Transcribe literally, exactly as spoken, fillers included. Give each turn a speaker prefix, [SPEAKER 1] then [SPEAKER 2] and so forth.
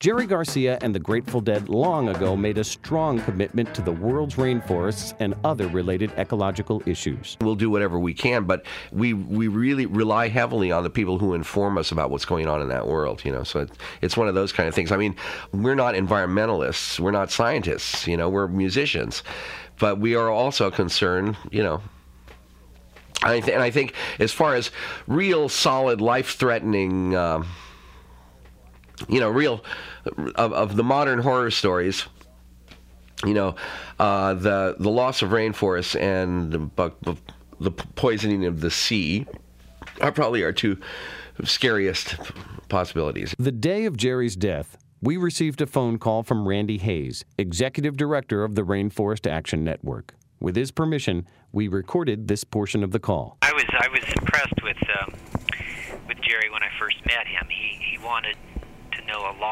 [SPEAKER 1] Jerry Garcia and the Grateful Dead long ago made a strong commitment to the world's rainforests and other related ecological issues.
[SPEAKER 2] We'll do whatever we can, but we we really rely heavily on the people who inform us about what's going on in that world, you know. So it, it's one of those kind of things. I mean, we're not environmentalists, we're not scientists, you know, we're musicians, but we are also concerned, you know. I th- and I think as far as real, solid, life-threatening, um, you know, real of, of the modern horror stories, you know, uh, the the loss of rainforests and the, the poisoning of the sea are probably our two scariest possibilities.
[SPEAKER 1] The day of Jerry's death, we received a phone call from Randy Hayes, Executive Director of the Rainforest Action Network. With his permission, we recorded this portion of the call.
[SPEAKER 3] I was I was impressed with um, with Jerry when I first met him. He he wanted to know a lot.